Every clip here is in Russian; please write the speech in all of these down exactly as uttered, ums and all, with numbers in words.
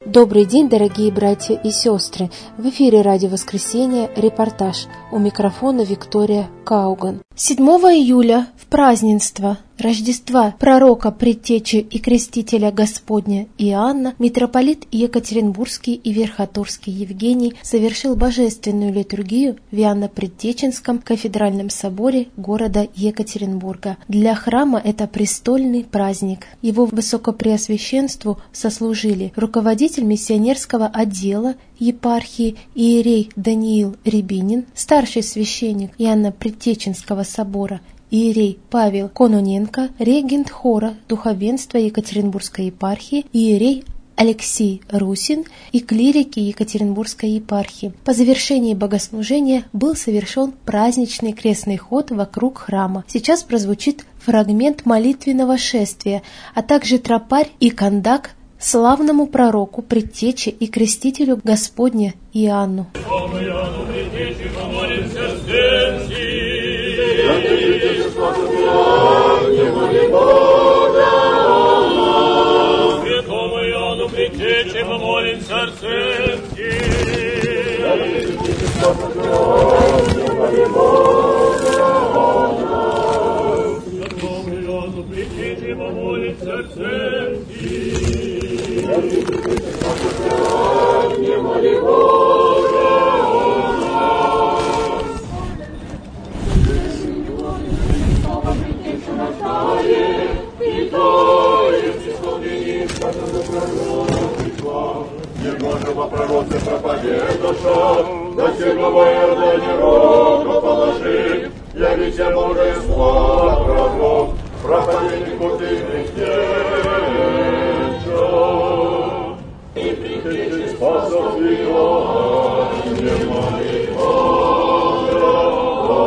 Добрый день, дорогие братья и сестры! В эфире Радио Воскресения репортаж. У микрофона Виктория Кауган. седьмого июля в празднество Рождества пророка, предтечи и крестителя Господня Иоанна митрополит Екатеринбургский и Верхотурский Евгений совершил божественную литургию в Иоанно-Предтеченском кафедральном соборе города Екатеринбурга. Для храма это престольный праздник. Его высокопреосвященству сослужили руководитель миссионерского отдела епархии иерей Даниил Рябинин, старший священник Иоанно-Предтеченского собора иерей Павел Кононенко, регент хора духовенства Екатеринбургской епархии иерей Алексей Русин и клирики Екатеринбургской епархии. По завершении богослужения был совершен праздничный крестный ход вокруг храма. Сейчас прозвучит фрагмент молитвенного шествия, а также тропарь и кондак славному пророку, предтече и крестителю Господня Иоанну. Святому Иоанну Предтече помолимся сердцем Святому Иоанну Предтече помолимся сердцем не моли Бога Негожего пророка проповедуша, на седьмого Иордане руку положи, явите Божие слава пророк, проповеднику ты предтеча. И предтече спасов Твоего, не моли Бога.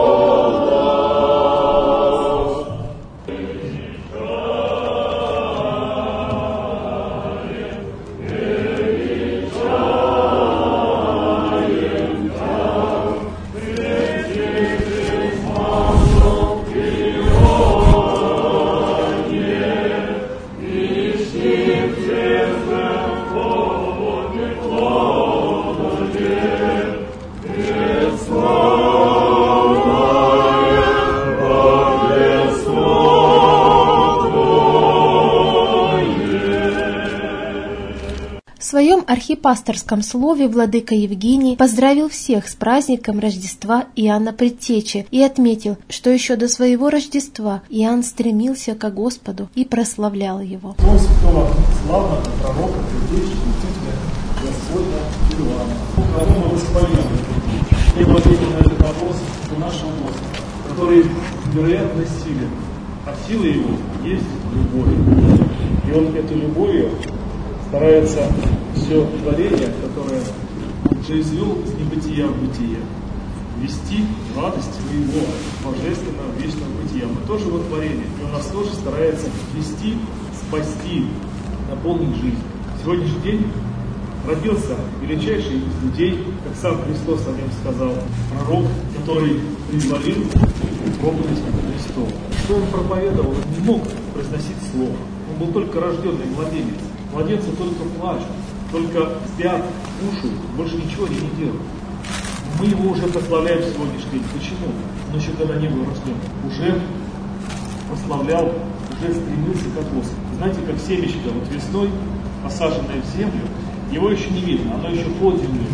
В своем архипасторском слове владыка Евгений поздравил всех с праздником Рождества Иоанна Предтечи и отметил, что еще до своего Рождества Иоанн стремился ко Господу и прославлял Его. Слово святого славного пророка, предтечи, святителя Господня Иоанна. Кого мы воспоем? И в ответе на этот вопрос у нашего Господа, который невероятно силен, а сила Его есть любовь. И Он этой любовью старается все творение, которое Он же извел с небытия в бытие, вести в радость своего божественного вечного бытия. Мы тоже его творение, и Он нас тоже старается вести, спасти, наполнить жизнь. Сегодняшний день родился величайший из людей, как сам Христос о нем сказал, пророк, который предварил проповедь Христову. Что он проповедовал? Он не мог произносить слов. Он был только рожденный младенец. Младенцы только плачут, только спят, кушают, больше ничего они не делают. Мы его уже прославляем сегодняшний день. Почему? Он еще когда не был рожден, уже прославлял, уже стремился к Господу. Знаете, как семечко вот весной, посаженное в землю, его еще не видно, оно еще под землей.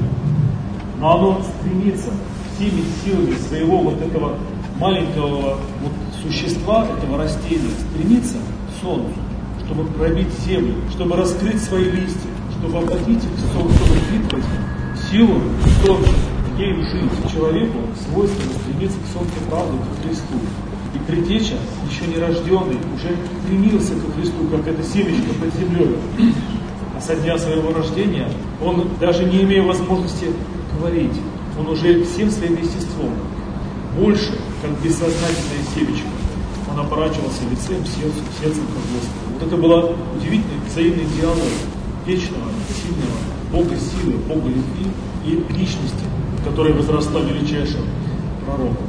Но оно стремится всеми силами своего вот этого маленького вот существа, этого растения, стремится к солнцу, чтобы пробить землю, чтобы раскрыть свои листья, чтобы обратить их в солнце, чтобы впитывать силу солнца, ею жить. Человеку свойственно стремиться к солнцу правды, к Христу. И предтеча, еще не рожденный, уже стремился к Христу, как это семечко под землей. А со дня своего рождения он, даже не имея возможности говорить, он уже всем своим естеством, больше, как бессознательное семечко, он оборачивался лицем, сердцем, сердцем к Господу. Вот это был удивительный взаимный диалог вечного, сильного Бога силы, Бога любви и личности, которая возросла величайшим пророком.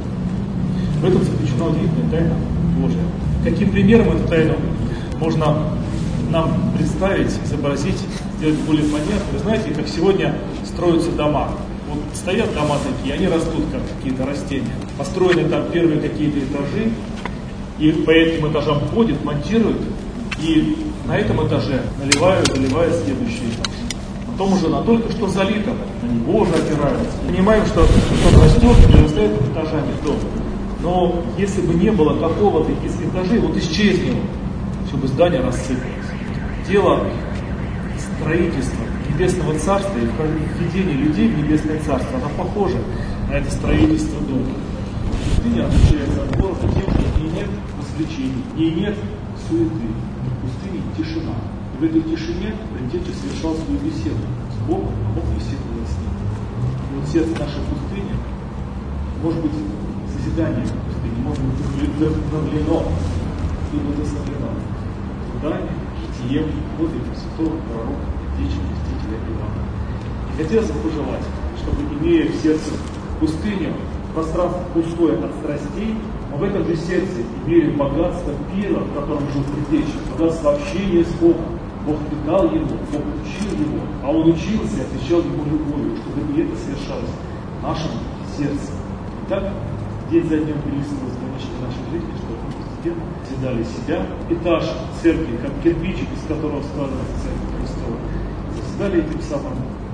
В этом заключена удивительная тайна Божья. Каким примером эту тайну можно нам представить, изобразить сделать более понятно. Вы знаете, как сегодня строятся дома. Вот стоят дома такие, они растут как какие-то растения. Построены там первые какие-то этажи, и по этим этажам ходят, монтируют, и на этом этаже наливают, заливают следующий этаж. Потом уже на только что залито, на него уже опираются. Понимаем, что он растет и растает этажами дом. Но если бы не было какого-то из этажей, вот исчезнет, чтобы здание рассыпалось. Дело строительства Небесного Царства и введение людей в Небесное Царство, оно похоже на это строительство дома. Пустыня отличается от города тем, что в ней нет развлечений, в ней нет суеты, в пустыне тишина. И в этой тишине Предтеча совершал свою беседу с Богом, а Бог беседовал с ним. И вот сердце нашей пустыни может быть созидание пустыни, может быть вдохновлено и благословлено трудами, житием, подвигом святого пророка, Предтечи, Крестителя Иоанна. И хотелось бы пожелать, чтобы, имея в сердце пустыню, пространство пустое от страстей, но в этом же сердце имели богатство пира, в котором жил Предтеча, богатство общения с Богом. Бог питал его, Бог учил его, а он учился и отвечал ему любовью, чтобы и это совершалось в нашем сердце. Итак, день за днем перелистывалось конечной нашей жизни, чтобы мы постепенно съедали себя, этаж церкви, как кирпичик, из которого складывается церковь Христова, заседали этим самым,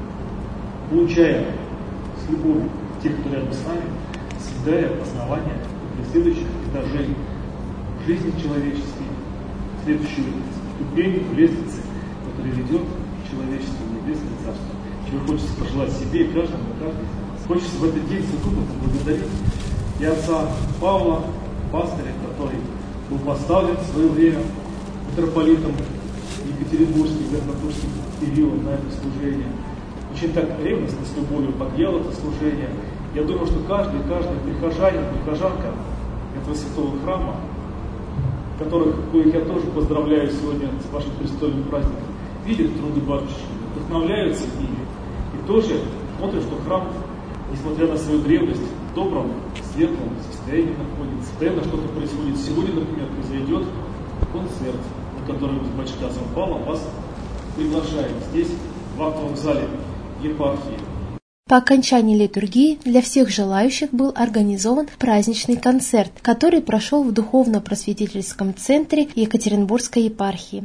получая с любовью тех, кто рядом с нами, съедая познавания для следующих этажей жизни человеческой, следующую ступень лестницы, которая ведет человечество в Небесное Царство. Чего хочется пожелать себе и каждому, и каждому. Хочется в этот день сугубо поблагодарить и отца Павла, пастыря, который был поставлен в свое время митрополитом Екатеринбургским, Верхотурским период на это служение. Очень так ревностно, с любовью подъел это служение. Я думаю, что каждый, каждый прихожанин, прихожанка этого святого храма, которых, коих я тоже поздравляю сегодня с вашим престольным праздником, видят труды батюшки, вдохновляются ими и тоже смотрят, что храм, несмотря на свою древность, в добром, светлом состоянии находится. Постоянно что-то происходит. Сегодня, например, произойдет концерт, на который мы с батюшкой отцом Павлом вас приглашаем здесь, в актовом зале епархии. По окончании литургии для всех желающих был организован праздничный концерт, который прошел в духовно-просветительском центре Екатеринбургской епархии.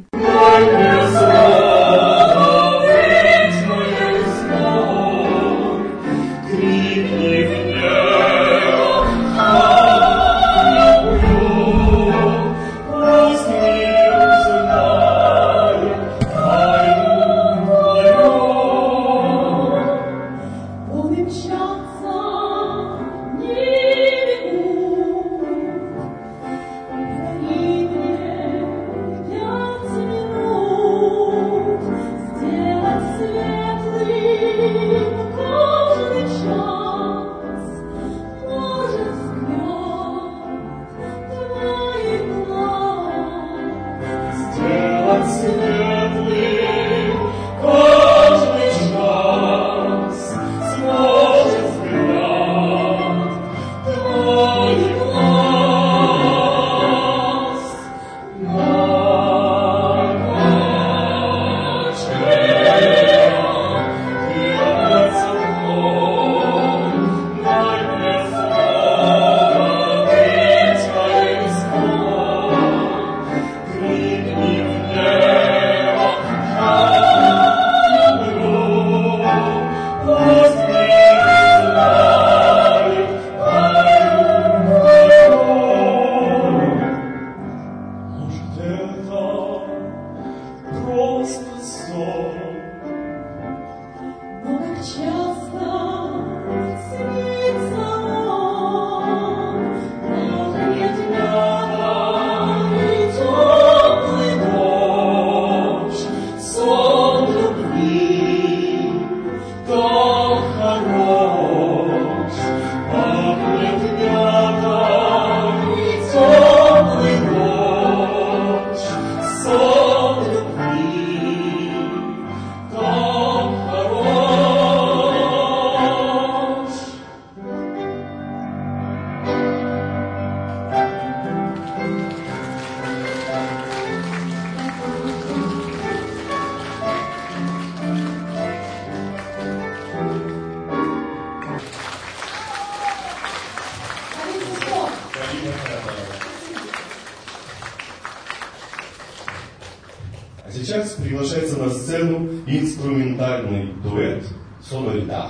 приглашается на сцену инструментальный дуэт «Соло льда».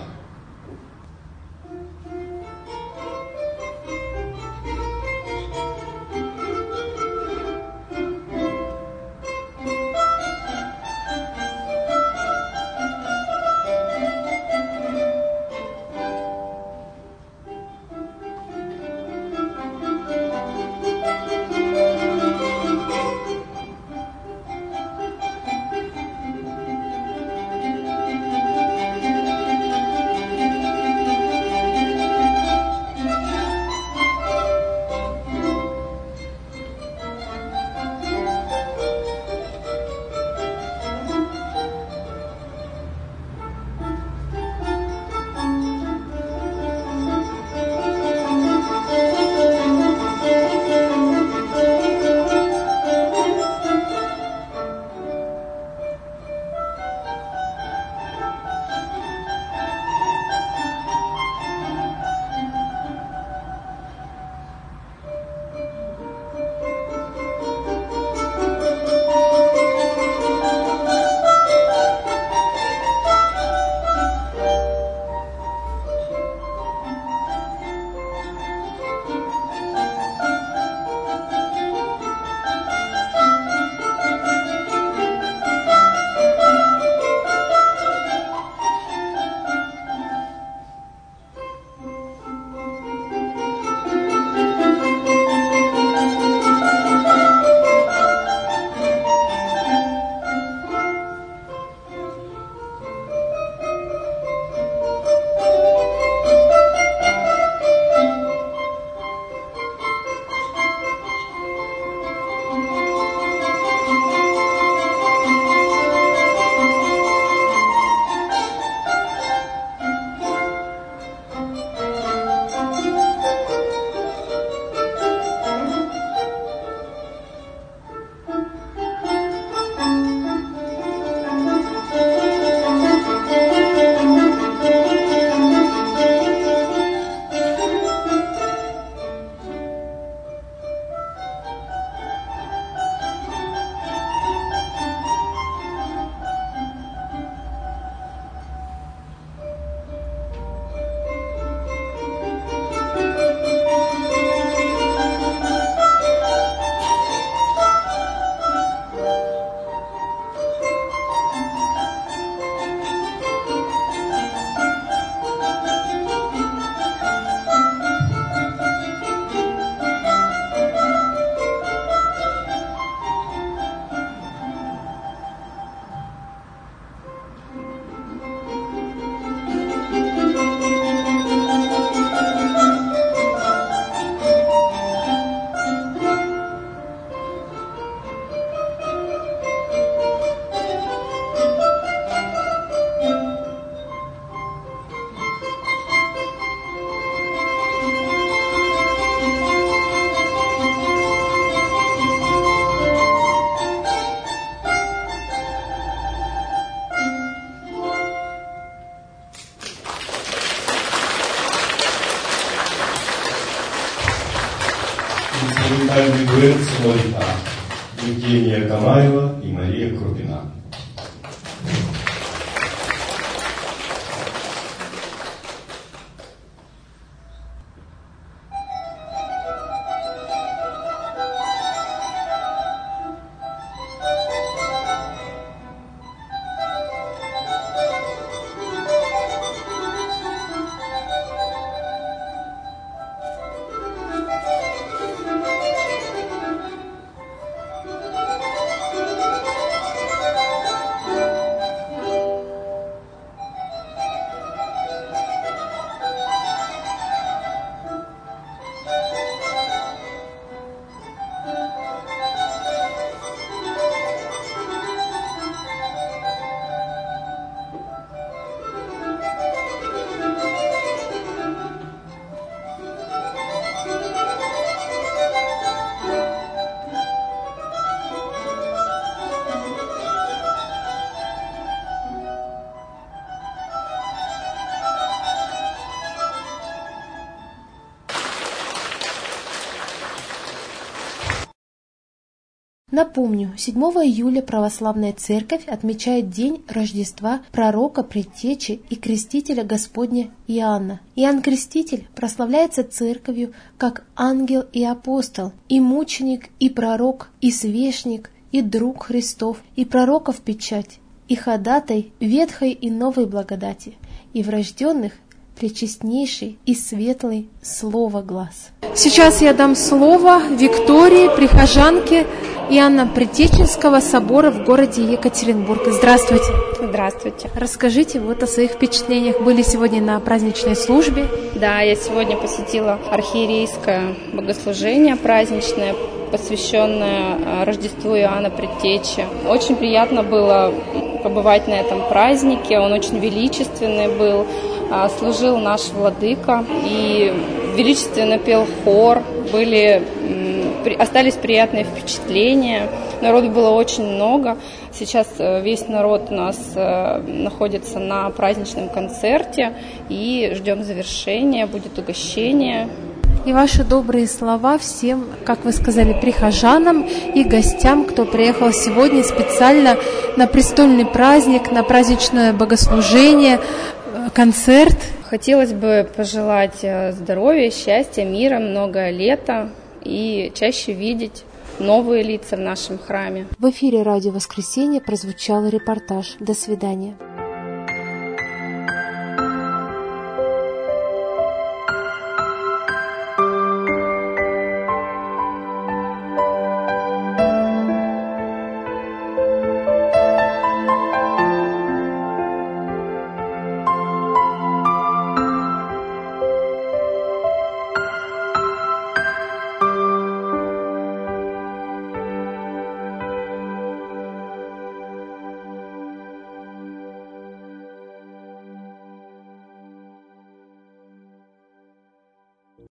Инструментальный дуэт «Соло льда» Евгения Камаева и Мария Крупина. Thank you. Напомню, седьмого июля Православная Церковь отмечает день Рождества пророка, предтечи и крестителя Господня Иоанна. Иоанн Креститель прославляется Церковью как ангел и апостол, и мученик, и пророк, и свешник, и друг Христов, и пророков печать, и ходатай ветхой и новой благодати, и врожденных пречестнейший и светлый слово глас. Сейчас я дам слово Виктории, прихожанке Иоанна-Предтеченского собора в городе Екатеринбург. Здравствуйте. Здравствуйте. Расскажите вот о своих впечатлениях. Были сегодня на праздничной службе? Да, я сегодня посетила архиерейское богослужение праздничное, посвященное Рождеству Иоанна Предтечи. Очень приятно было побывать на этом празднике. Он очень величественный был. Служил наш владыка и величественно пел хор. Были, остались приятные впечатления. Народу было очень много. Сейчас весь народ у нас находится на праздничном концерте и ждем завершения, будет угощение. И ваши добрые слова всем, как вы сказали, прихожанам и гостям, кто приехал сегодня специально на престольный праздник, на праздничное богослужение, концерт. Хотелось бы пожелать здоровья, счастья, мира, много лета и чаще видеть новые лица в нашем храме. В эфире «Радио Воскресенье» прозвучал репортаж. До свидания.